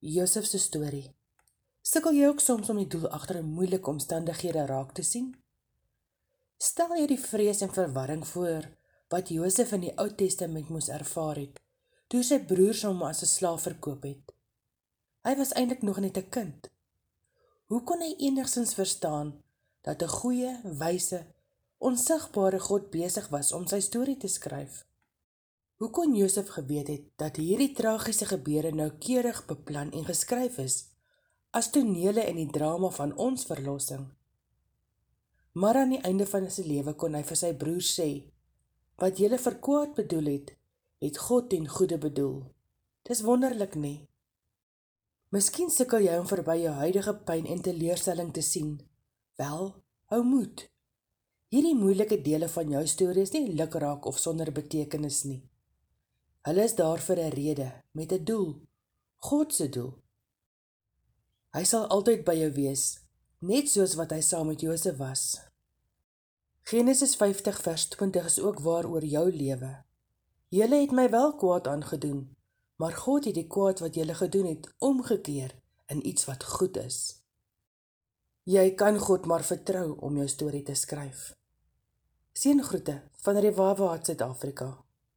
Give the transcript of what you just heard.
Josef se storie. Sukkel jy ook soms om die doel agter 'n moeilike omstandighede raak te sien? Stel jy die vrees en verwarring voor wat Josef in die Ou Testament moes ervaar het, toe sy broers hom as 'n slaaf verkoop het. Hy was eintlik nog net 'n kind. Hoe kon hy enigstens verstaan dat 'n goeie, wyse, onsigbare God besig was om sy storie te skryf? Hoe kon Josef geweet het dat hierdie tragiese gebeure noukeurig beplan en geskryf is as tonele in die drama van ons verlossing? Maar aan die einde van sy lewe kon hy vir sy broers sê, wat julle vir kwaad bedoel het God ten goeie bedoel. Dis wonderlik nie? Miskien sukkel jy om verby jou huidige pyn en teleurstelling te sien. Wel, hou moed. Hierdie moeilike dele van jou storie is nie lukraak of sonder betekenis nie. Hulle is daar vir 'n rede, met 'n doel, God se doel. Hy sal altyd by jou wees, net soos wat hy saam met Josef was. Genesis 50 vers 20 is ook waar oor jou lewe. Julle het my wel kwaad aangedoen, maar God het die kwaad wat julle gedoen het, omgekeer in iets wat goed is. Jy kan God maar vertrou om jou storie te skryf. Seëngroete van Rewawa, Suid-Afrika.